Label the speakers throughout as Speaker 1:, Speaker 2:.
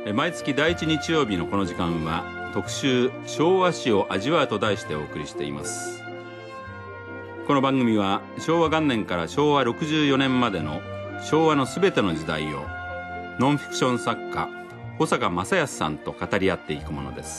Speaker 1: 毎月第1日曜日のこの時間は特集昭和史を味わうと題してお送りしています。この番組は昭和元年から昭和64年までの昭和のすべての時代をノンフィクション作家保坂正康さんと語り合っていくものです。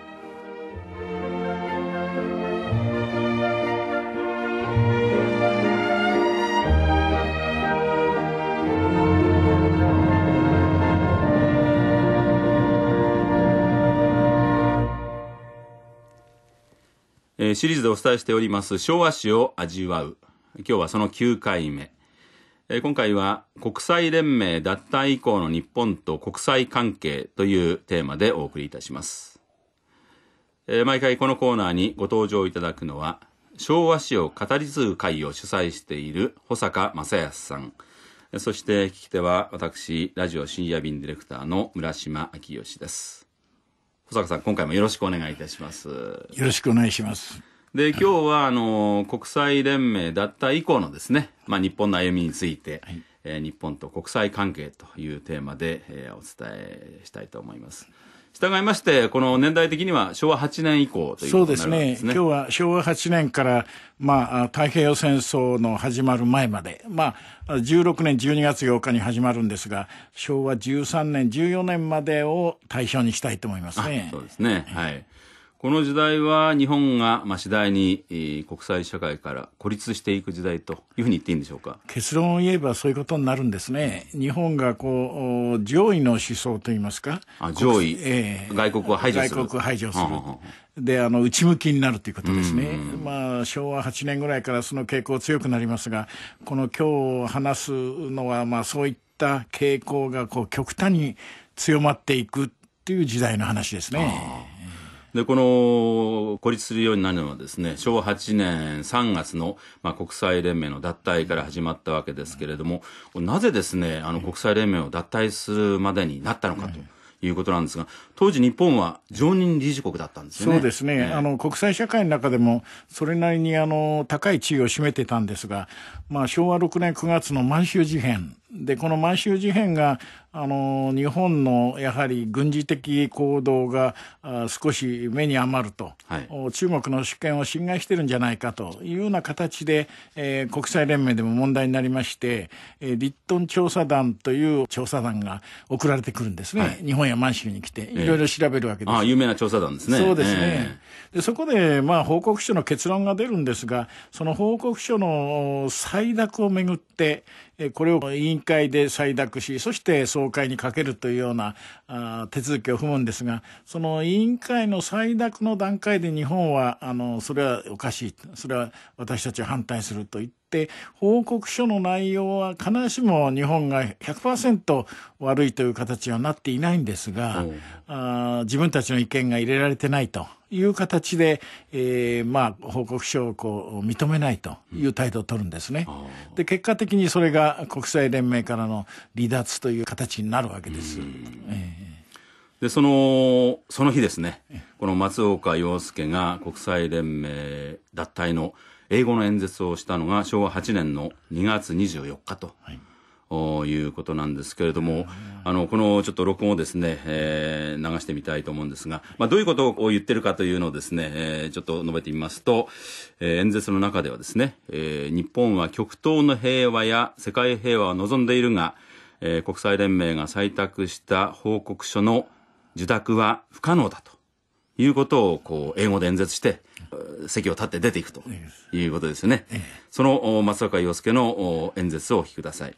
Speaker 1: シリーズでお伝えしております昭和史を味わう。今日はその9回目。今回は国際連盟脱退以降の日本と国際関係というテーマでお送りいたします。毎回このコーナーにご登場いただくのは昭和史を語り継ぐ会を主催している保坂正康さん、そして聞き手は私ラジオ深夜便ディレクターの村島昭義です。保坂さん、今回もよろしくお願いいたします。よ
Speaker 2: ろしくお願いします。
Speaker 1: で、今日は国際連盟脱退以降のですね、日本の歩みについて、日本と国際関係というテーマで、お伝えしたいと思います。従いましてこの年代的には昭和8年以降ということになるわけですね。
Speaker 2: 今日は昭和8年から、太平洋戦争の始まる前まで、16年12月8日に始まるんですが、昭和13年14年までを対象にしたいと思いますね。
Speaker 1: そうですね、はい。この時代は日本が次第に国際社会から孤立していく時代というふうに言っていいんでしょうか。
Speaker 2: 結論を言えばそういうことになるんですね。日本が上位の思想といいますか、
Speaker 1: 上位、外国を排除する。
Speaker 2: 外国を排除する。で、内向きになるということですね。昭和8年ぐらいからその傾向強くなりますが、この今日話すのはそういった傾向が極端に強まっていくっていう時代の話ですね。
Speaker 1: で、この孤立するようになるのはですね、昭和8年3月の、国際連盟の脱退から始まったわけですけれども、なぜですね、国際連盟を脱退するまでになったのかということなんですが、当時日本は常任理事国だったんですよね。
Speaker 2: そうですね。国際社会の中でもそれなりに高い地位を占めてたんですが、昭和6年9月の満州事変で、この満州事変が日本のやはり軍事的行動が少し目に余ると、中国の主権を侵害してるんじゃないかというような形で、国際連盟でも問題になりまして、リットン調査団という調査団が送られてくるんですね。日本や満州に来ていろいろ調べるわけです。
Speaker 1: 有名な調査団ですね。
Speaker 2: そうですね。で、そこで報告書の結論が出るんですが、その報告書の採択をめぐってこれを委員会で採択し、そして総会にかけるというような手続きを踏むんですが、その委員会の採択の段階で日本はそれはおかしい、それは私たちは反対すると言って、報告書の内容は必ずしも日本が 100% 悪いという形はなっていないんですが、自分たちの意見が入れられてないという形で、報告書を認めないという態度を取るんですね。で、結果的にそれが国際連盟からの離脱という形になるわけです。
Speaker 1: で、その日ですね、この松岡洋右が国際連盟脱退の英語の演説をしたのが昭和8年の2月24日と。いうことなんですけれども、このちょっと録音をですね、流してみたいと思うんですが、どういうことを言ってるかというのをですね、ちょっと述べてみますと、演説の中ではですね、日本は極東の平和や世界平和を望んでいるが、国際連盟が採択した報告書の受諾は不可能だということを英語で演説して席を立って出ていくということですよね。その松岡洋右の演説をお聞きください。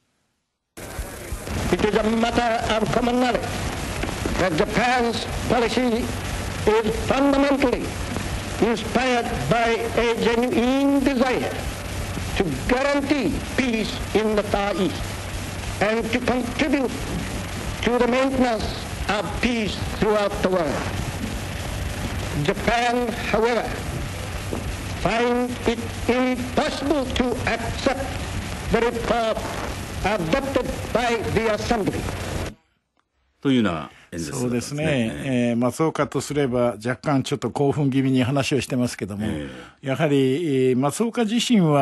Speaker 3: It is a matter of common knowledge that Japan's policy is fundamentally inspired by a genuine desire to guarantee peace in the Far East and to contribute to the maintenance of peace throughout the world. Japan, however, finds it impossible to accept the report adopted by the Assembly.
Speaker 1: というような演説
Speaker 2: そうですね。松岡とすれば若干ちょっと興奮気味に話をしてますけども、やはり松岡自身は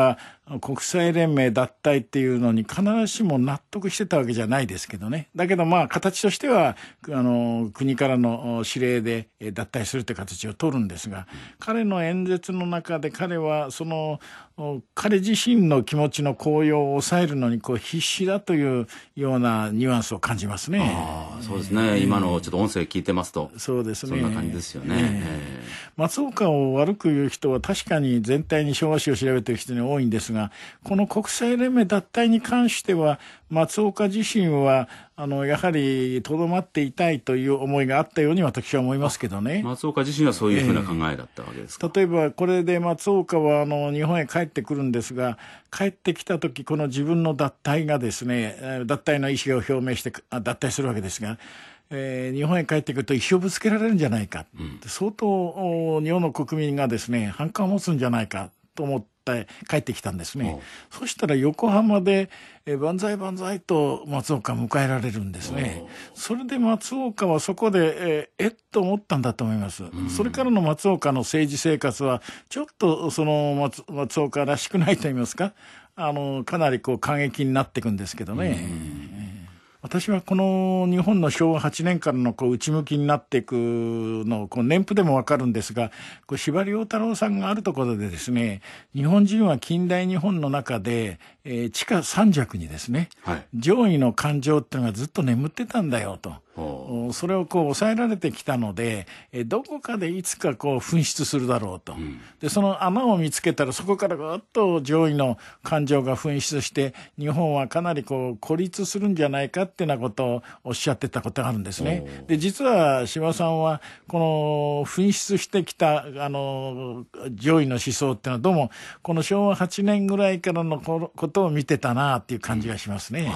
Speaker 2: 国際連盟脱退っていうのに必ずしも納得してたわけじゃないですけどね。だけど形としては国からの指令で脱退するって形を取るんですが、彼の演説の中で彼は彼自身の気持ちの高揚を抑えるのに必死だというようなニュアンスを感じますね。
Speaker 1: そうですね、今のちょっと音声聞いてますと
Speaker 2: そうですね、
Speaker 1: そんな感じですよね。
Speaker 2: 松岡を悪く言う人は確かに全体に昭和史を調べている人に多いんですが、この国際連盟脱退に関しては松岡自身はやはりとどまっていたいという思いがあったように私は思いますけどね。
Speaker 1: 松岡自身はそういうふうな考えだったわけですか。
Speaker 2: 例えばこれで松岡は日本へ帰ってくるんですが、帰ってきた時この自分の脱退がですね、脱退の意思を表明して脱退するわけですが、日本へ帰ってくると意思をぶつけられるんじゃないか、相当日本の国民がですね反感を持つんじゃないかと思って帰ってきたんですね。そしたら横浜で万歳万歳と松岡迎えられるんですね。それで松岡はそこでと思ったんだと思います。それからの松岡の政治生活はちょっと松岡らしくないと言いますか、かなり過激になっていくんですけどね。私はこの日本の昭和8年からの内向きになっていくの年譜でもわかるんですが、司馬遼太郎さんがあるところでですね、日本人は近代日本の中で、地下三弱にですね、上位の感情っていうのがずっと眠ってたんだよと。それを抑えられてきたので、どこかでいつか噴出するだろうと。で、その穴を見つけたらそこからぐっと上位の感情が噴出して、日本はかなり孤立するんじゃないかっていうようなことをおっしゃってたことがあるんですね。で、実は司馬さんはこの噴出してきた上位の思想っていうのはどうもこの昭和8年ぐらいからのことを見てたなっていう感じがしますね。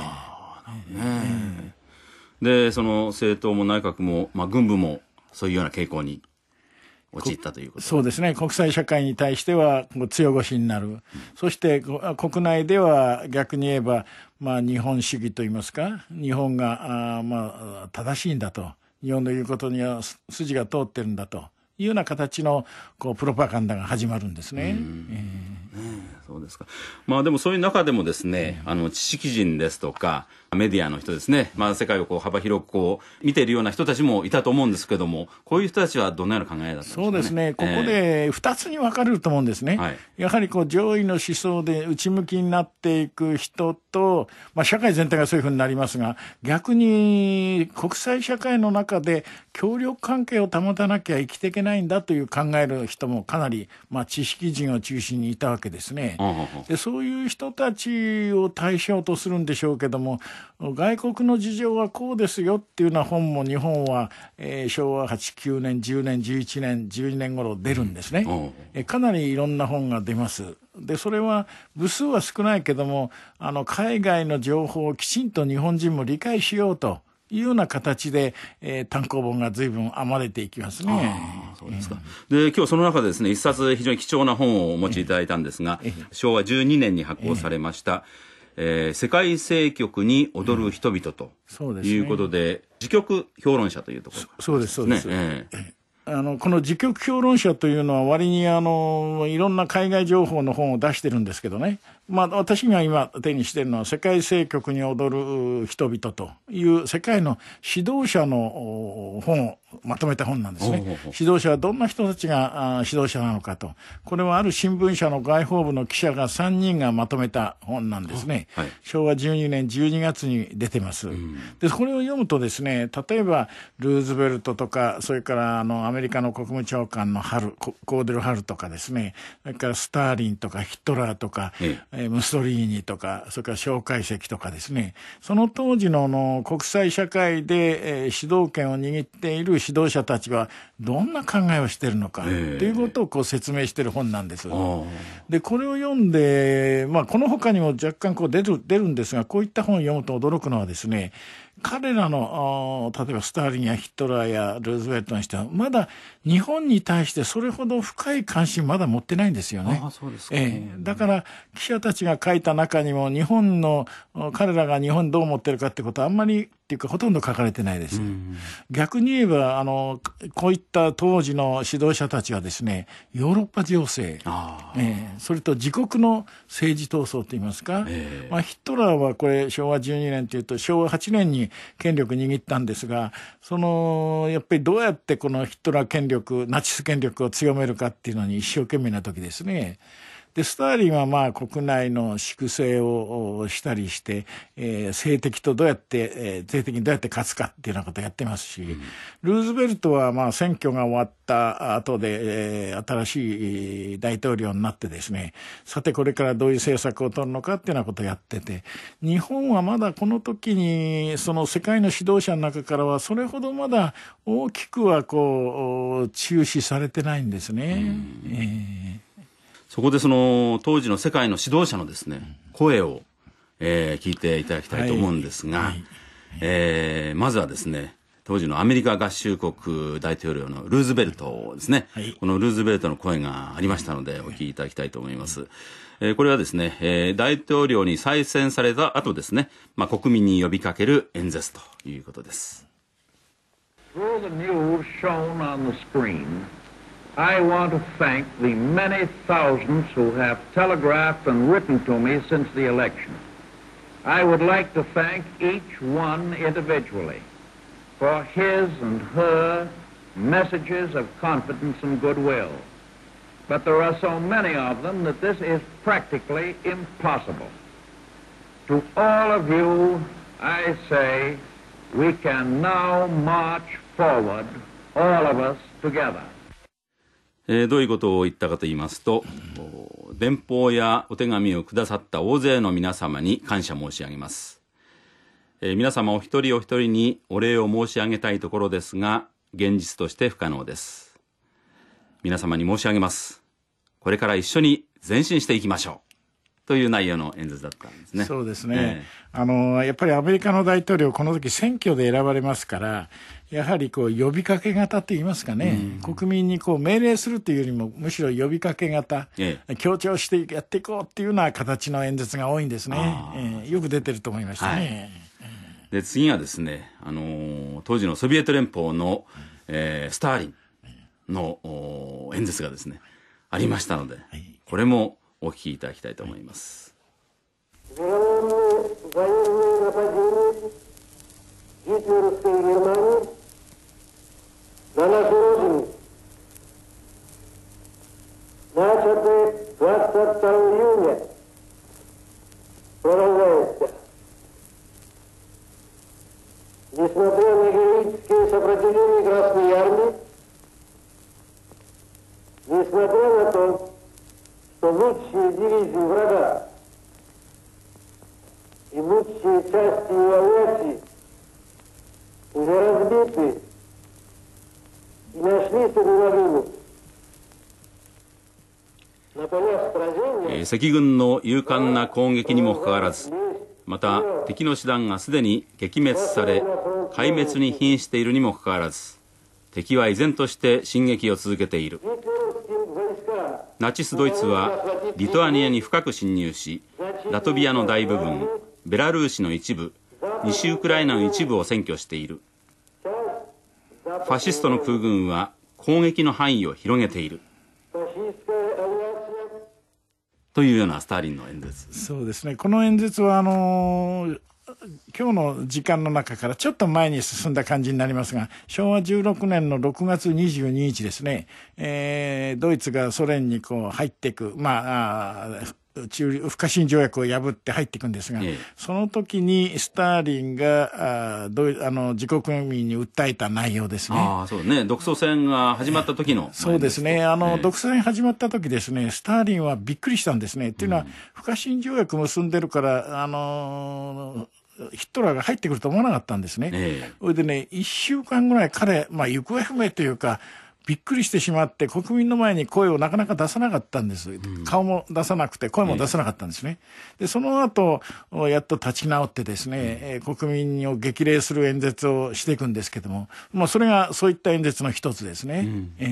Speaker 1: でその政党も内閣も、軍部もそういうような傾向に陥ったということ。
Speaker 2: そうですね。国際社会に対しては強腰になる、そして国内では逆に言えば、日本主義といいますか、日本が正しいんだと、日本の言うことには筋が通ってるんだというような形のプロパガンダが始まるんですね。
Speaker 1: そうですか。でもそういう中でもですね、知識人ですとかメディアの人ですね、世界を幅広く見ているような人たちもいたと思うんですけども、こういう人たちはどんなような考えだったんですかね。
Speaker 2: そうですね、ここで2つに分かれると思うんですね。やはり上位の思想で内向きになっていく人と、社会全体がそういうふうになりますが、逆に国際社会の中で協力関係を保たなきゃ生きていけないんだという考える人もかなり、知識人を中心にいたわけですね。でそういう人たちを対象とするんでしょうけども、外国の事情はこうですよっていうような本も日本は、昭和8、9年、10年、11年、12年頃出るんですね。かなりいろんな本が出ます。でそれは部数は少ないけども、海外の情報をきちんと日本人も理解しようというような形で、単行本が随分編まれていきますね。
Speaker 1: そうですか。で今日その中でですね、一冊非常に貴重な本をお持ちいただいたんですが、昭和12年に発行されました、世界政局に踊る人々ということで、時局評論者というところ、
Speaker 2: そうですそうです、この時局評論者というのは割にいろんな海外情報の本を出してるんですけどね、私が今手にしているのは世界政局に踊る人々という世界の指導者の本をまとめた本なんですね。指導者はどんな人たちが指導者なのかと、これはある新聞社の外報部の記者が3人がまとめた本なんですね。昭和12年12月に出てます。でこれを読むとですね、例えばルーズベルトとか、それからアメリカの国務長官のコーデル・ハルとかですね、それからスターリンとかヒトラーとか、ムッソリーニとか、それから蒋介石とかですね、その当時の国際社会で、主導権を握っている指導者たちはどんな考えをしているのかということを説明している本なんです。でこれを読んで、この他にも若干出るんですが、こういった本を読むと驚くのはですね、 彼らの例えばスターリンやヒトラーやルーズベルトにしてはまだ日本に対してそれほど深い関心まだ持ってないんですよね。
Speaker 1: そうですか。
Speaker 2: だから記者たちが書いた中にも彼らが日本どう思ってるかってことはあんまりっていうかほとんど書かれてないです。逆に言えばこういった当時の指導者たちはですね、ヨーロッパ情勢、それと自国の政治闘争といいますか、ヒトラーはこれ昭和12年というと昭和8年に権力握ったんですが、やっぱりどうやってこのヒトラーナチス権力を強めるかっていうのに一生懸命な時ですね。でスターリンは国内の粛清をしたりして、政敵にどうやって勝つかっていうようなことをやってますし、ルーズベルトは選挙が終わった後で、新しい大統領になってですね、さてこれからどういう政策を取るのかっていうようなことをやってて、日本はまだこの時にその世界の指導者の中からはそれほどまだ大きくは注視されてないんですね。
Speaker 1: そこでその当時の世界の指導者のですね、声を、聞いていただきたいと思うんですが、まずはですね、当時のアメリカ合衆国大統領のルーズベルトですね、このルーズベルトの声がありましたのでお聞きいただきたいと思います。これはですね、大統領に再選された後ですね、国民に呼びかける演説ということです。
Speaker 4: Through the news shown on the screen, I want to thank the many thousands who have telegraphed and written to me since the election. I would like to thank each one individually for his and her messages of confidence and goodwill. But there are so many of them that this is practically impossible. To all of you, I say, we can now march forward, all of us together.
Speaker 1: どういうことを言ったかと言いますと、電報やお手紙をくださった大勢の皆様に感謝申し上げます。皆様お一人お一人にお礼を申し上げたいところですが、現実として不可能です。皆様に申し上げます。これから一緒に前進していきましょう。という内容の演説だったんですね。
Speaker 2: そうですね。やっぱりアメリカの大統領この時選挙で選ばれますから、やはり呼びかけ型と言いますかね、国民に命令するというよりもむしろ呼びかけ型、強調してやっていこうっていうような形の演説が多いんですね。よく出てると思いましたね。
Speaker 1: で次はですね、当時のソビエト連邦の、スターリンの演説がですねありましたので、これもお聞きいただきたいと思います。
Speaker 3: Несмотря на героические сопротивления Красной Армии, несмотря на то, что лучшие дивизии врага и лучшие части его авиации уже разбиты и нашли себе могилу. На полях сражения...
Speaker 1: 赤軍の勇敢な攻撃にもかかわらず、また敵の師団がすでに撃滅され壊滅に瀕しているにもかかわらず、敵は依然として進撃を続けている。ナチスドイツはリトアニアに深く侵入し、ラトビアの大部分、ベラルーシの一部、西ウクライナの一部を占拠している。ファシストの空軍は攻撃の範囲を広げている。というようなスターリンの演説。
Speaker 2: そうですね。この演説は今日の時間の中からちょっと前に進んだ感じになりますが、昭和16年の6月22日ですね、ドイツがソ連に入っていく、不可侵条約を破って入っていくんですが、その時にスターリンが自国民に訴えた内容ですね。
Speaker 1: そうね。独ソ戦が始まった時の。
Speaker 2: そうですね。独ソ戦始まった時ですね、スターリンはびっくりしたんですね。っていうのは、不可侵条約結んでるから、ヒトラーが入ってくると思わなかったんですね。それでね、1週間ぐらい彼、行方不明というか、 びっくりしてしまって国民の前に声をなかなか出さなかったんです。顔も出さなくて声も出さなかったんですね。でその後やっと立ち直ってですね、国民を激励する演説をしていくんですけども、それがそういった演説の一つですね。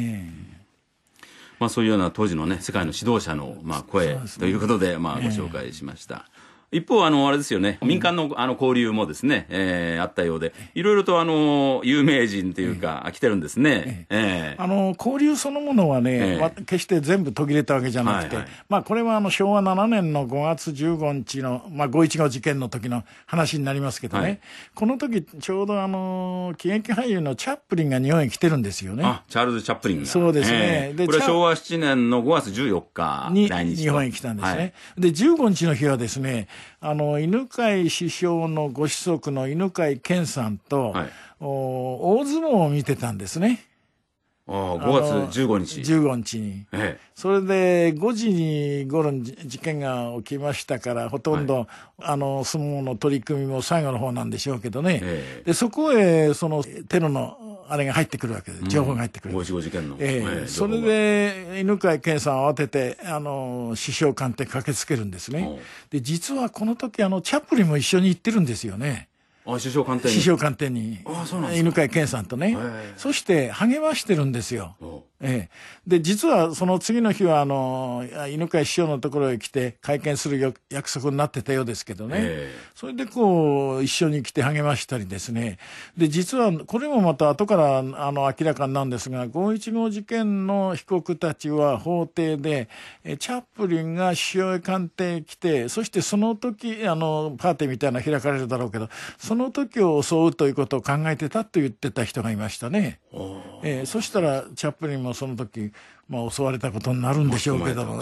Speaker 1: そういうような当時のね世界の指導者の声ということでご紹介しました。一方あれですよね、民間の交流もですね、あったようで、いろいろと有名人というか、来てるんですね。
Speaker 2: 交流そのものはね、決して全部途切れたわけじゃなくて、これは昭和7年の5月15日の、515事件の時の話になりますけどね、この時ちょうど喜劇俳優のチャップリンが日本へ来てるんですよね。
Speaker 1: チャールズ・チャップリンが。
Speaker 2: そうですね。
Speaker 1: これは昭和7年の5月14日
Speaker 2: に日本へ来たんですね。で15日の日はですね、犬飼首相のご子息の犬飼健さんと、大相撲を見てたんですね。
Speaker 1: 5月15日。
Speaker 2: 15日に。それで5時に頃に事件が起きましたから、ほとんど、相撲の取り組みも最後の方なんでしょうけどね。でそこへそのテロのあれが入ってくるわけです。情報が入ってくる。
Speaker 1: 5.15事件の。
Speaker 2: それで犬飼健さんを慌てて首相官邸駆けつけるんですね。で実はこの時チャップリンも一緒に行ってるんですよね。
Speaker 1: 首相官邸に。
Speaker 2: 首相官邸に。犬飼健さんとね。そして励ましてるんですよ。で実はその次の日は犬飼首相のところへ来て会見する約束になってたようですけどね。それで一緒に来て励ましたりですね。で実はこれもまた後から明らかになるんですが、515事件の被告たちは法廷でチャップリンが首相官邸へ来て、そしてその時パーティーみたいなの開かれるだろうけど、その時を襲うということを考えてたと言ってた人がいましたね。そしたらチャップリンもその時、襲われたことになるんでしょうけども、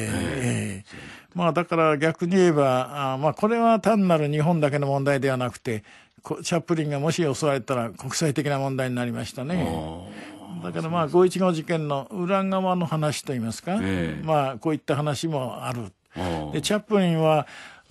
Speaker 2: だから逆に言えばこれは単なる日本だけの問題ではなくて、チャップリンがもし襲われたら国際的な問題になりましたね。だから515事件の裏側の話といいますか、こういった話もある。でチャップリンは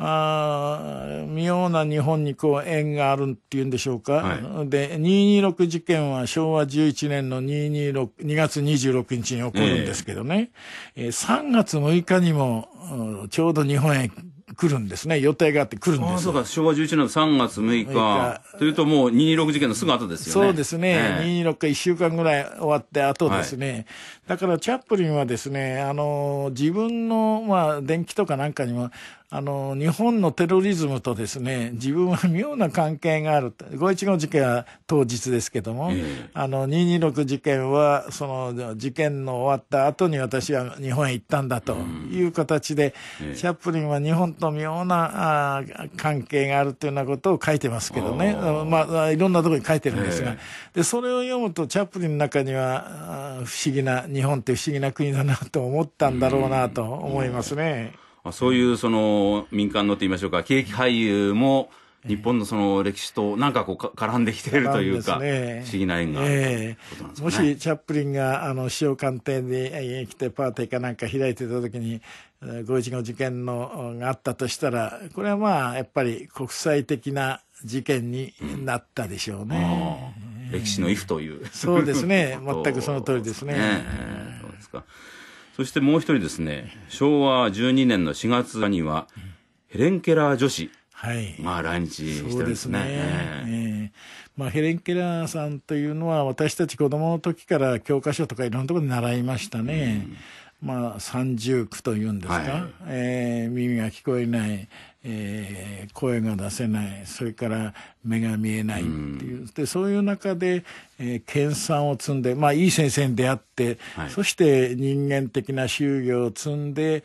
Speaker 2: 妙な日本に縁があるっていうんでしょうか。で226事件は昭和11年の2月26日に起こるんですけどね、3月6日にもちょうど日本へ来るんですね。予定があって来るんです。
Speaker 1: そうか、昭和11年の3月6日というともう226事件のすぐ後ですよね。
Speaker 2: そうですね。226が1週間ぐらい終わって後ですね。だからチャップリンはですね、自分の伝記とかなんかにも日本のテロリズムとですね、自分は妙な関係がある。515事件は当日ですけども、226事件はその事件の終わった後に私は日本へ行ったんだという形で、チャップリンは日本と妙な関係があるというようなことを書いてますけどね。いろんなところに書いてるんですが、でそれを読むとチャップリンの中には不思議な、日本って不思議な国だなと思ったんだろうなと思いますね。
Speaker 1: そういうその民間のと言いましょうか、喜劇俳優も日本のその歴史となんか絡んできているというか、不思議な縁があることなんですね。
Speaker 2: もしチャップリンが首相官邸に来てパーティーかなんか開いてた時に515事件のがあったとしたら、これはやっぱり国際的な事件になったでしょうね。
Speaker 1: 歴史のイフという。
Speaker 2: そうですね。全くその通りですね。
Speaker 1: そうですか。そしてもう一人ですね、昭和12年の4月にはヘレン・ケラー女子が来日してるんですね。
Speaker 2: ヘレン・ケラーさんというのは私たち子供の時から教科書とかいろんなところで習いましたね。三重苦というんですか、耳が聞こえない、声が出せない、それから目が見えないっていう、でそういう中で、研鑽を積んで、いい先生に出会って、そして人間的な修行を積んで、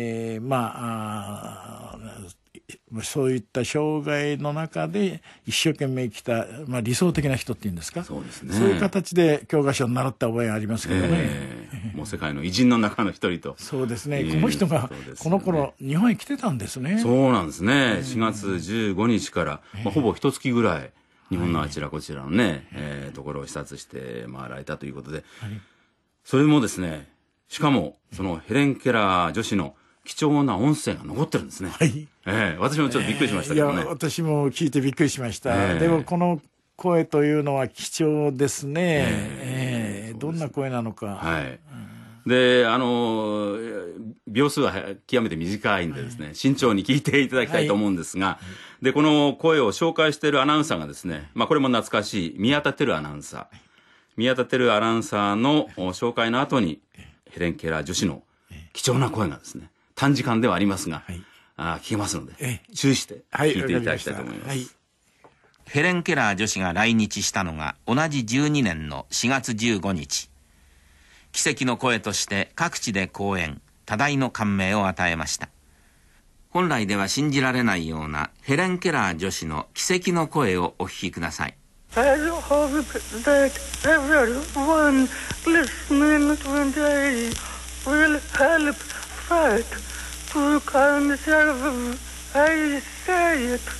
Speaker 2: そういった生涯の中で一生懸命生きた、理想的な人っていうんですか、
Speaker 1: そうですね、
Speaker 2: そういう形で教科書を習った覚えがありますけどね、
Speaker 1: もう世界の偉人の中の一人と。
Speaker 2: そうですね、この人がこの頃日本へ来てたんですね。
Speaker 1: そうなんですね、4月15日から、ほぼ一月ぐらい日本のあちらこちらのね、ところを視察して回られたということで、それもですね、しかもそのヘレン・ケラー女子の貴重な音声が残ってるんですね。私もちょっとびっくりしましたけどね。
Speaker 2: 私も聞いてびっくりしました。でもこの声というのは貴重ですね。 どんな声なのか。
Speaker 1: はい。で、秒数は極めて短いんでですね、慎重に聞いていただきたいと思うんですが、で、この声を紹介しているアナウンサーがですね、これも懐かしい宮田輝アナウンサー。宮田輝アナウンサーの紹介の後に、ヘレン・ケラー女子の貴重な声がですね、短時間ではありますが、聞けますので、注意して聞いていただきたいと思います。
Speaker 5: ヘレン・ケラー女子が来日したのが同じ12年の4月15日。奇跡の声として各地で講演、多大の感銘を与えました。本来では信じられないようなヘレン・ケラー女子の奇跡の声をお聞きください。
Speaker 6: I hope that everyone listening today will help fight to conserve. I say it.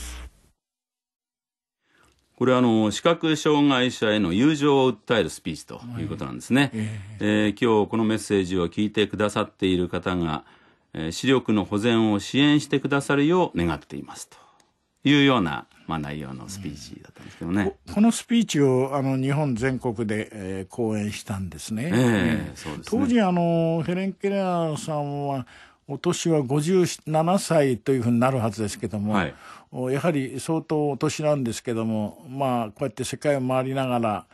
Speaker 1: これは視覚障害者への友情を訴えるスピーチということなんですね。今日このメッセージを聞いてくださっている方が、視力の保全を支援してくださるよう願っていますというような、内容のスピーチだったんですけどね。
Speaker 2: このスピーチを日本全国で、講演したんですね。
Speaker 1: そうですね。
Speaker 2: 当時ヘレン・ケラーさんはお年は57歳というふうになるはずですけども、やはり相当お年なんですけども、こうやって世界を回りながら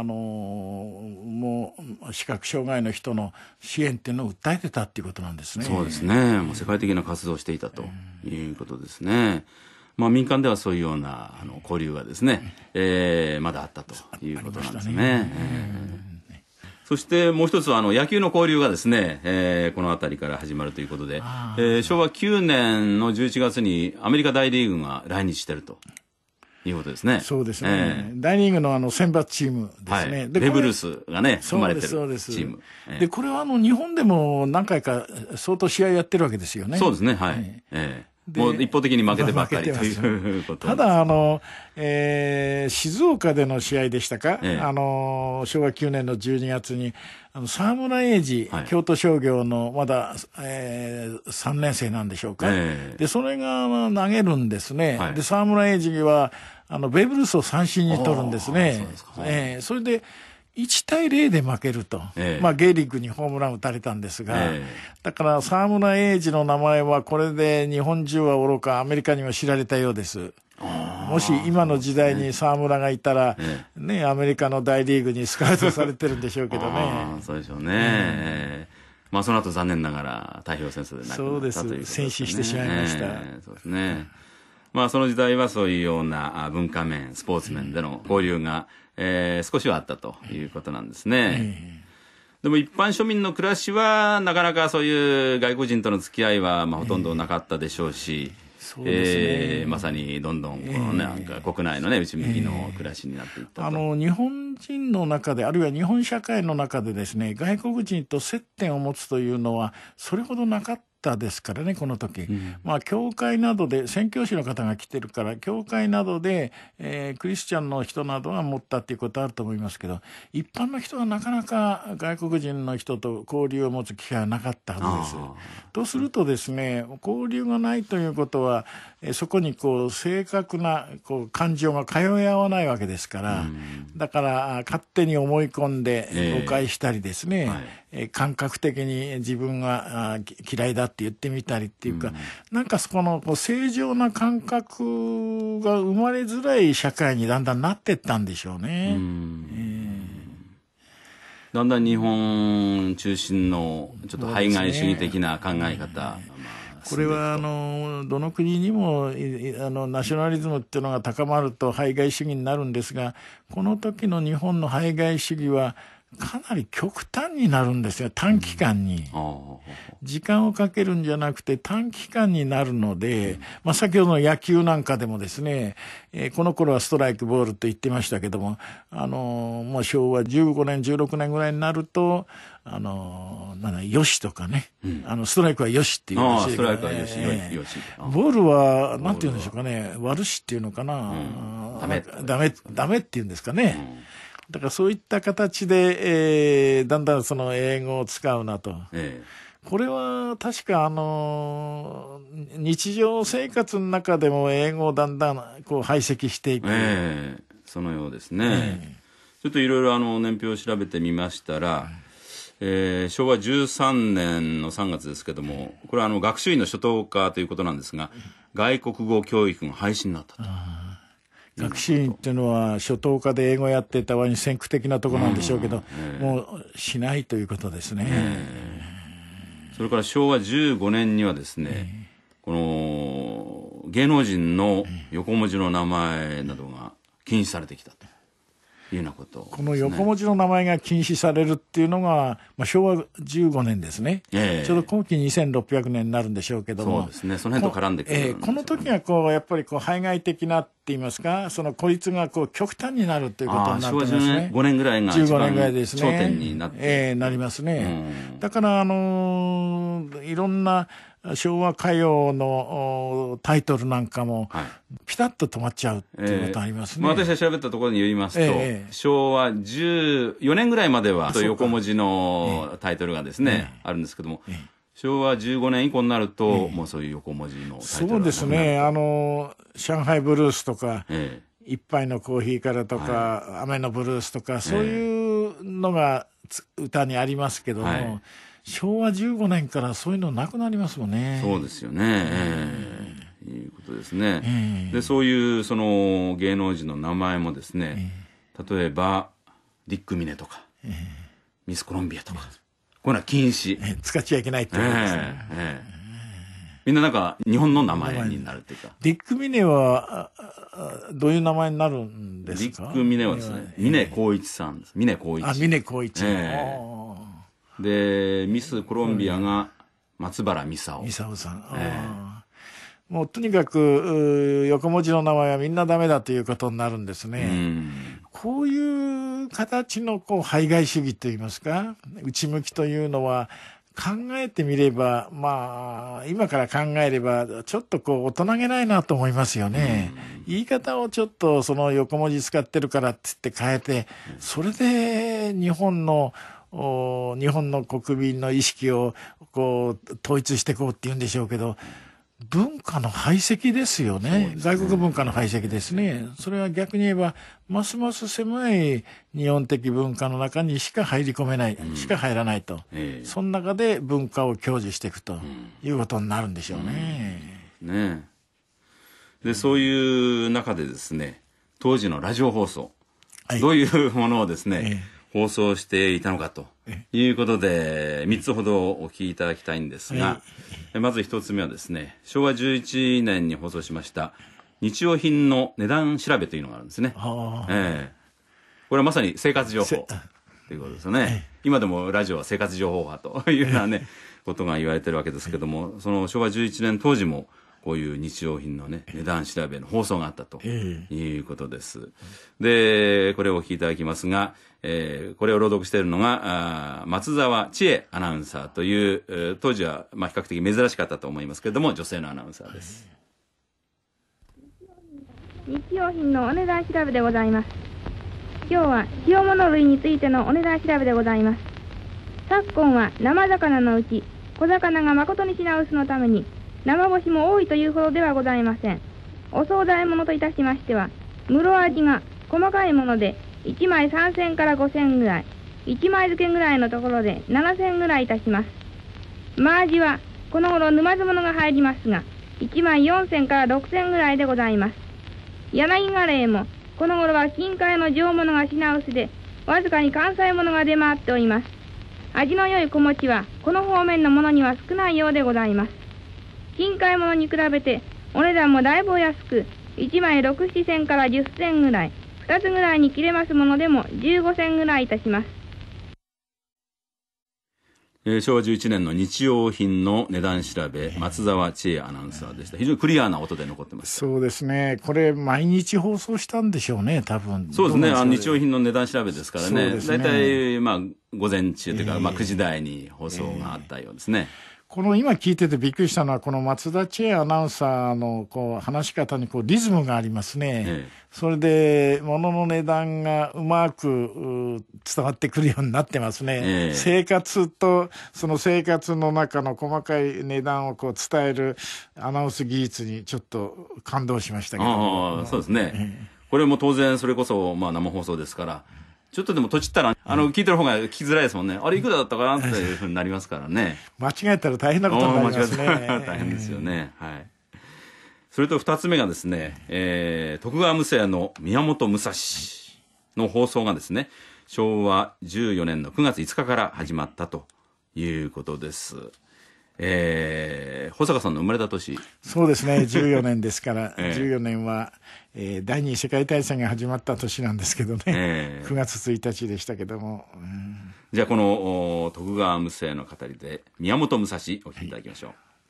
Speaker 2: もう視覚障害の人の支援っていうのを訴えてたっていうことなんですね。
Speaker 1: そうですね。もう世界的な活動をしていたということですね。民間ではそういうような交流がですね、まだあったということなんですね。そしてもう一つは野球の交流がですね、この辺りから始まるということで、昭和9年の11月にアメリカ大リーグが来日しているということですね。
Speaker 2: そうですね。大リーグの選抜チームですね。
Speaker 1: ベーブ・ルースがね、組まれてるチーム。
Speaker 2: で、これは日本でも何回か相当試合やってるわけですよね。
Speaker 1: そうですね。はい。もう一方的に負けてばっかりということ
Speaker 2: ただ静岡での試合でしたか、昭和9年の12月に沢村栄治、京都商業のまだ、3年生なんでしょうか、でそれが投げるんですね、で沢村栄治はベーブ・ルースを三振に取るんですね。それで1対0で負けると、ゲーリッグにホームラン打たれたんですが、だから沢村栄治の名前はこれで日本中はおろかアメリカにも知られたようです。もし今の時代に沢村がいたら、アメリカの大リーグにスカウトされてるんでしょうけどね。
Speaker 1: そうでしょうね。その後残念ながら太平洋戦争で亡くなったということですね。
Speaker 2: そうです。戦死してしまいました。
Speaker 1: そうですね。その時代はそういうような文化面、スポーツ面での交流が、少しはあったということなんですね。でも一般庶民の暮らしはなかなかそういう外国人との付き合いはほとんどなかったでしょうし、まさにどんどん国内の内向きの暮らしになっていったと。
Speaker 2: 日本人の中であるいは日本社会の中でですね、外国人と接点を持つというのはそれほどなかったですからね、この時。教会などで宣教師の方が来てるから教会などで、クリスチャンの人などは持ったっていうことあると思いますけど、一般の人はなかなか外国人の人と交流を持つ機会はなかったはずです。とするとですね、交流がないということはそこに正確な感情が通い合わないわけですから、だから勝手に思い込んで誤解したりですね、感覚的に自分が嫌いだって言ってみたりっていうか、なんかそこの正常な感覚が生まれづらい社会にだんだんなっていったんでしょうね。
Speaker 1: だんだん日本中心のちょっと排外主義的な考え方、
Speaker 2: これはどの国にもナショナリズムっていうのが高まると排外主義になるんですが、この時の日本の排外主義はかなり極端になるんですよ。短期間に時間をかけるんじゃなくて短期間になるので、先ほどの野球なんかでもですね、この頃はストライクボールと言ってましたけども、もう昭和15年16年ぐらいになるとよしとかね、ストライクはよしっていうらしい。
Speaker 1: ストライクはよし、よし。
Speaker 2: ボールはなんて言うんでしょうかね、悪しっていうのかな、ダメっていうんですかね。だからそういった形で、だんだんその英語を使うなと。これは確か日常生活の中でも英語をだんだん排斥していく。
Speaker 1: そのようですね。そそれといろいろ年表を調べてみましたら、昭和13年の3月ですけども、これは学習院の初等科ということなんですが、外国語教育が廃止になったと。
Speaker 2: 学習院っていうのは初等科で英語やってた割に先駆的なところなんでしょうけど、もうしないということですね。
Speaker 1: それから昭和15年にはですね、この芸能人の横文字の名前などが禁止されてきたというようなことですね。
Speaker 2: この横文字の名前が禁止されるっていうのが、昭和15年ですね。ちょうど今期2600年になるんでしょうけども。
Speaker 1: そうですね。その辺と絡んでくるんですよね。
Speaker 2: この時がやっぱり排外的なって言いますか、その孤立が極端になるということになってますね。
Speaker 1: 昭和15年ぐらいが一番
Speaker 2: 15年ぐらいですね。
Speaker 1: 頂点になって、
Speaker 2: なりますね。だからいろんな昭和歌謡のタイトルなんかもピタッと止まっちゃうっていうことありますね。
Speaker 1: 私が調べたところによりますと、昭和14年ぐらいまでは横文字のタイトルがですね、あるんですけども、昭和15年以降になると、もうそういう横文字のタイトルがなくなる。
Speaker 2: そうですね。上海ブルースとか、一杯のコーヒーからとか、雨のブルースとか、そういうのが歌にありますけども、昭和15年からそういうのなくなりますもんね。
Speaker 1: そうですよね。いうことですね。で、そういうその芸能人の名前もですね、例えばディック・ミネとか、ミス・コロンビアとか、こういうのは禁止。
Speaker 2: 使っちゃいけないってことですね。
Speaker 1: みんななんか日本の名前になるっていうか。
Speaker 2: ディック・ミネはどういう名前になるんですか？
Speaker 1: ディック・ミネはですね、峰浩一さんです。峰浩一。
Speaker 2: 峰浩一。
Speaker 1: で、ミス・コロンビアが松原美沙夫。
Speaker 2: 美沙夫さん。もうとにかく横文字の名前はみんなダメだということになるんですね。こういう形の排外主義といいますか、内向きというのは考えてみれば、今から考えればちょっと大人げないなと思いますよね。言い方をちょっとその横文字使ってるからって言って変えて、それで日本の国民の意識を統一していこうって言うんでしょうけど、文化の排斥ですよね。外国文化の排斥ですね。それは逆に言えば、ますます狭い日本的文化の中にしか入り込めない、しか入らないと。その中で文化を享受していくということになるんでしょうね。
Speaker 1: で、そういう中でですね、当時のラジオ放送、どういうものをですね、放送していたのかということで3つほどお聞きいただきたいんですが、まず1つ目はですね、昭和11年に放送しました日用品の値段調べというのがあるんですね。これはまさに生活情報ということですよね。今でもラジオは生活情報派というようなね、ことが言われてるわけですけども、その昭和11年当時もこういう日用品のね、値段調べの放送があったということです。で、これをお聞きいただきますが、これを朗読しているのが松沢千恵アナウンサーという、当時は比較的珍しかったと思いますけれども、女性のアナウンサーです。
Speaker 7: 日用品のお値段調べでございます。今日は塩物類についてのお値段調べでございます。昨今は生魚のうち小魚が誠に品薄のために生干しも多いというほどではございません。お惣菜物といたしましては、室味が細かいもので1枚3000から5000ぐらい、1枚漬けぐらいのところで7000ぐらいいたします。マアジはこの頃沼津物が入りますが、1枚4000から6000ぐらいでございます。柳ガレーもこの頃は近海の上物が品薄で、わずかに関西物が出回っております。味の良い小餅はこの方面のものには少ないようでございます。近海物に比べてお値段もだいぶお安く、1枚6、7銭から10銭ぐらい、2つぐらいに切れますものでも15銭ぐらいいたします。
Speaker 1: 昭和11年の日用品の値段調べ、松沢千恵アナウンサーでした。非常にクリアな音で残ってます。
Speaker 2: そうですね。これ毎日放送したんでしょうね、多分。
Speaker 1: そうですね。日用品の値段調べですからね。だいたい午前中というか、9時台に放送があったようですね。
Speaker 2: この今聞いててびっくりしたのは、この松田千恵アナウンサーの話し方にリズムがありますね。それで物の値段がうまく伝わってくるようになってますね。生活とその生活の中の細かい値段を伝えるアナウンス技術にちょっと感動しましたけど。
Speaker 1: そうですね。これも当然それこそ生放送ですから、 ちょっとでもとちったら、聞いてる方が聞きづらいですもんね。あれいくらだったかなっていうふうになりますからね。
Speaker 2: 間違えたら大変なことになりますね。
Speaker 1: 大変ですよね。はい。それと2つ目がですね、徳川無生の宮本武蔵の放送がですね、昭和14年の9月5日から始まったということです。保坂さんの生まれた年。
Speaker 2: そうですね、14年ですから、14年は、第二次世界大戦が始まった年なんですけどね、9月1日でしたけども。
Speaker 1: じゃあこの徳川無生の語りで宮本武蔵お聞きいただきましょう。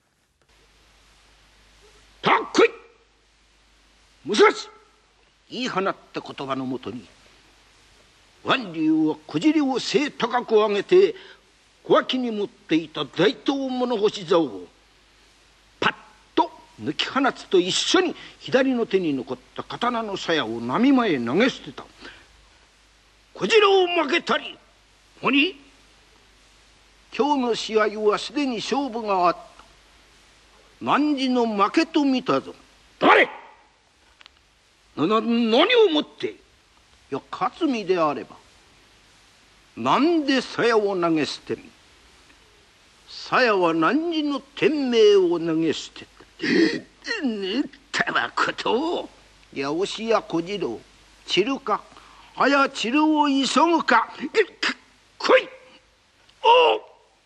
Speaker 8: たっこい武蔵、言い放った言葉のもとに万竜はこじりを背高く上げて小脇に持っていた大東物干し竿をパッと抜き放つと一緒に左の手に残った刀の鞘を波間へ投げ捨てた。こじらを負けたり鬼、今日の試合はすでに勝負があった。汝の負けと見たぞ。誰何をもって、いや勝つ身であればなんで鞘を投げ捨てる。鞘は汝の天命を投げ捨てた。たわことを。いや押しや小次郎、散るか。はや散るを急ぐか。来い。おう。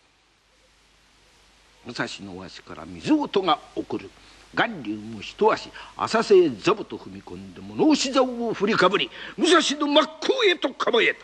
Speaker 8: 武蔵のわしから水音が送る。巌流も一足浅瀬へ座布と踏み込んで物押し竿を振りかぶり、武蔵の真っ向へと構えた。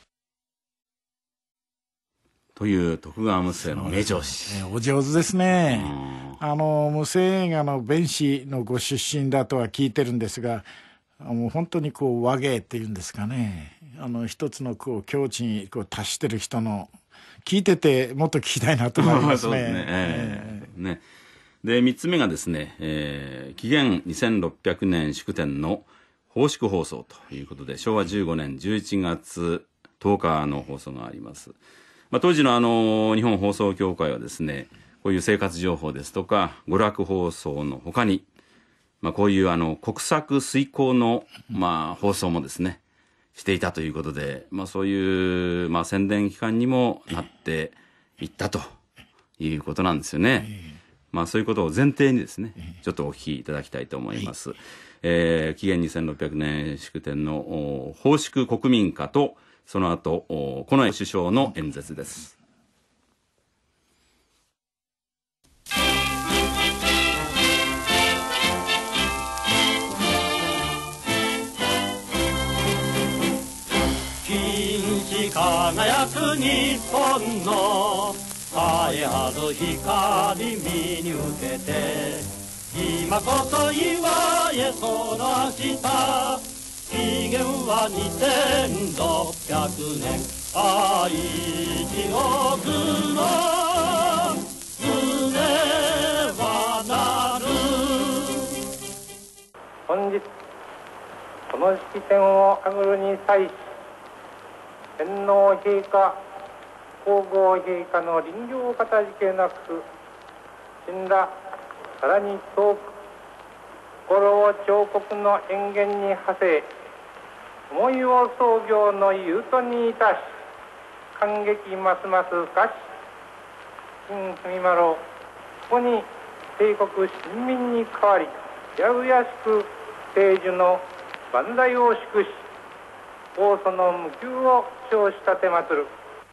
Speaker 1: という徳川無生の名調子。
Speaker 2: お上手ですね。無生映画の弁士のご出身だとは聞いてるんですが、もう本当にこう和芸っていうんですかね、一つのこう境地にこう達してる人の、聞いててもっと聞きたいなと思いますね。
Speaker 1: そうですね。で3つ目がですね、紀元2600年祝典の奉祝放送ということで、昭和15年11月10日の放送があります。当時の日本放送協会はですね、こういう生活情報ですとか娯楽放送の他に、こういう国策遂行の、放送もですねしていたということで、そういう、宣伝機関にもなっていったということなんですよね。そういうことを前提にですね、ちょっとお聞きいただきたいと思います。紀元2600年祝典の奉祝国民歌と、その後近衛首相の演説です。
Speaker 9: 輝く日本の栄えある光見に受けて、今こそ祝えその明日。紀元は2600年、愛地獄の船はなる。
Speaker 10: 本日この式典をあぐるに際し、天皇陛下、皇后陛下の臨行かたじけなく、死んださらに遠く心を彫刻の塩原に馳せ、思いを創業の優斗にいたし、感激ますますかし、新文丸ここに帝国臣民に代わり、やぐやしく聖樹の万代を祝し、王祖の無休を称し立てまつる。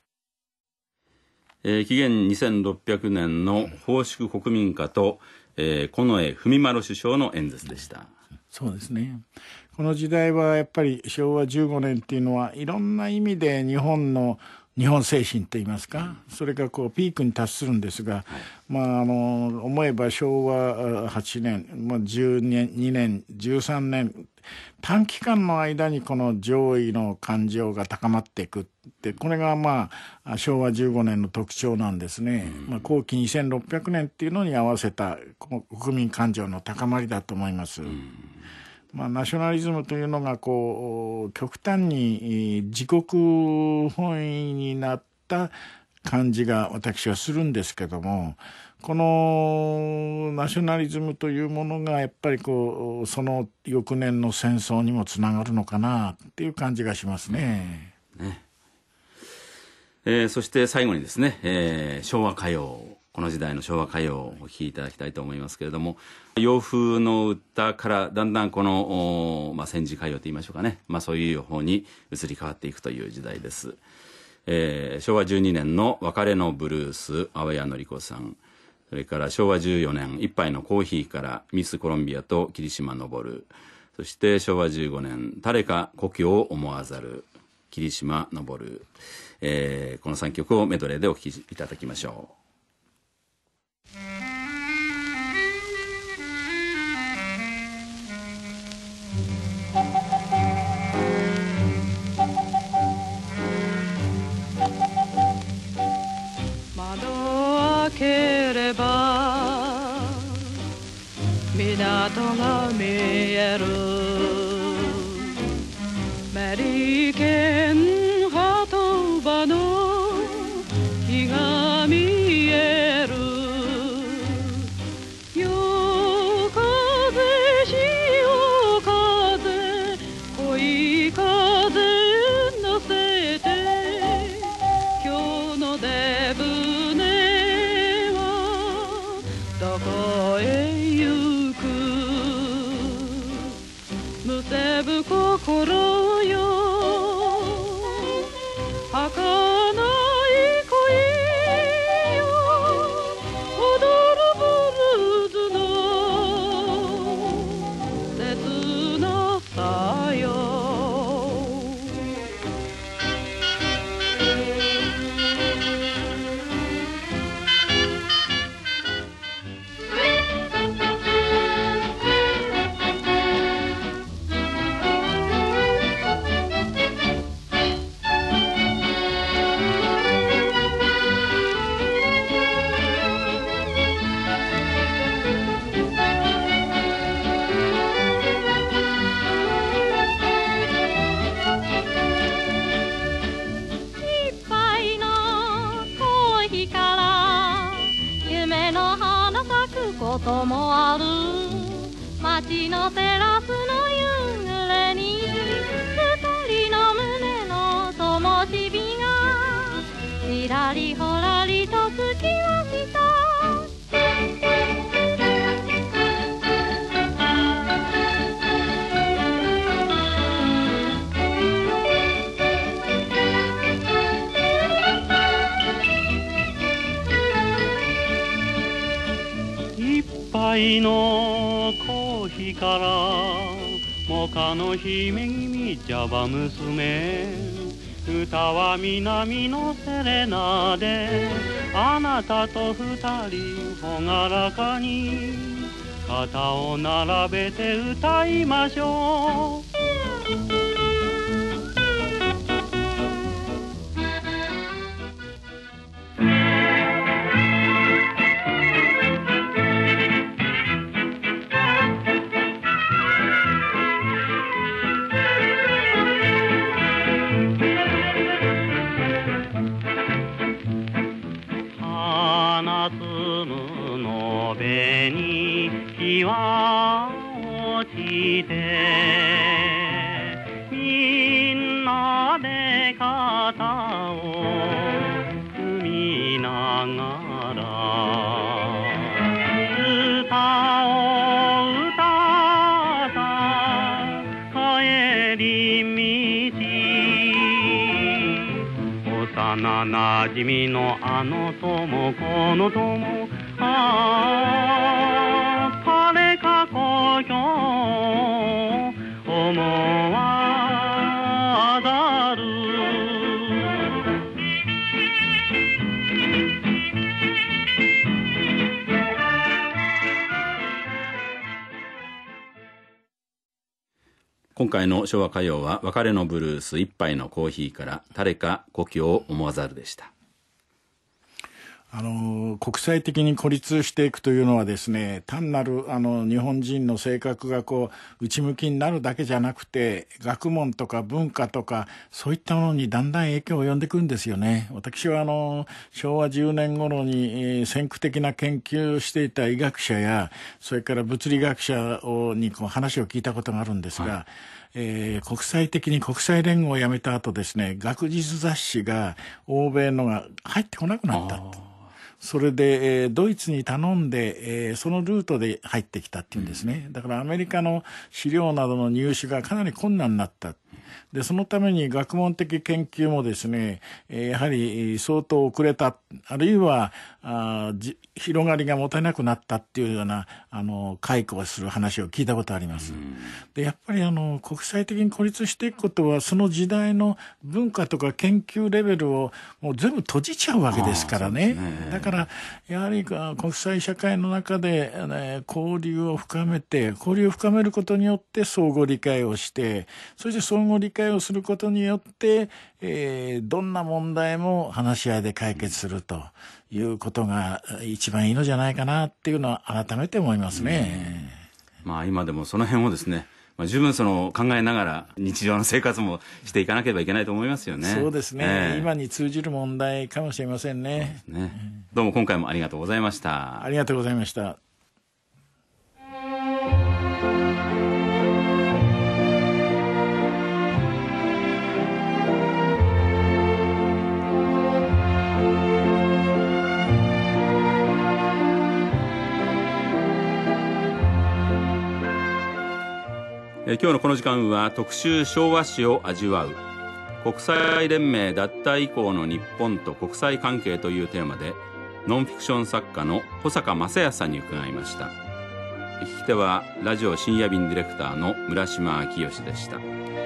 Speaker 1: 紀元2600年の奉祝国民歌と、近衛文麿首相の演説でした。
Speaker 2: そうですね。この時代はやっぱり昭和15年っていうのはいろんな意味で日本精神といいますか、それがこうピークに達するんですが、思えば昭和8年、12年13年短期間の間にこの上位の感情が高まっていくって、これが昭和15年の特徴なんですね。後期2600年っていうのに合わせた国民感情の高まりだと思います。ナショナリズムというのがこう極端に自国本位になった感じが私はするんですけども、このナショナリズムというものがやっぱりその翌年の戦争にもつながるのかなっていう感じがしますね。
Speaker 1: ね。そして最後にですね、昭和歌謡、この時代の昭和歌謡をお聴きいただきたいと思いますけれども、洋風の歌からだんだんこの、戦時歌謡といいましょうかね、そういう方に移り変わっていくという時代です。昭和12年の別れのブルース、淡谷のり子さん、それから昭和14年一杯のコーヒーからミスコロンビアと霧島昇、そして昭和15年誰か故郷を思わざる、霧島昇、この3曲をメドレーでお聴きいただきましょう。
Speaker 11: 窓開ければ港が見える、メリケン鳩場の日が見える、夜風潮風恋風乗せて今日の出船はどこへ行く、むせぶ心よ儚い恋よ、踊るブルーズの切なさよ。こともある、街のテラスの夕暮れに二人の胸の灯火がちらりほらりとつきました。
Speaker 9: 一杯のコーヒーからモカの姫君ジャバ娘、歌は南のセレナであなたと二人朗らかに肩を並べて歌いましょう。日は落ちてみんなで肩を組みながら歌を歌った帰り道、幼なじみのあの友この友、彼か故郷思わざる。
Speaker 1: 今回の昭和歌謡は別れのブルース、一杯のコーヒーから誰か故郷を思わざるでした。
Speaker 2: 国際的に孤立していくというのはですね、単なる日本人の性格が内向きになるだけじゃなくて、学問とか文化とかそういったものにだんだん影響を及んでくるんですよね。私は昭和10年頃に先駆的な研究をしていた医学者やそれから物理学者に話を聞いたことがあるんですが、 国際的に国際連合を辞めた後ですね、学術雑誌が欧米のが入ってこなくなったと。それで、ドイツに頼んで、そのルートで入ってきたっていうんですね。だからアメリカの資料などの入手がかなり困難になった。で、そのために学問的研究もですね、やはり相当遅れた、あるいは広がりが持てなくなったっていうような解雇をする話を聞いたことあります。で、やっぱり国際的に孤立していくことは、その時代の文化とか研究レベルをもう全部閉じちゃうわけですからね。だからやはり国際社会の中で、交流を深めることによって相互理解をして、そして相互理解をすることによって、どんな問題も話し合いで解決するということが一番いいのじゃないかなっていうのは改めて思いますね。
Speaker 1: 今でもその辺をですね、十分考えながら日常の生活もしていかなければいけないと思いますよね。
Speaker 2: そうですね、今に通じる問題かもしれませんね。
Speaker 1: どうも今回もありがとうございました。
Speaker 2: ありがとうございました。
Speaker 1: 今日のこの時間は特集昭和史を味わう国際連盟脱退以降の日本と国際関係というテーマでノンフィクション作家の保坂正康さんに伺いました。聞き手はラジオ深夜便ディレクターの村島明義でした。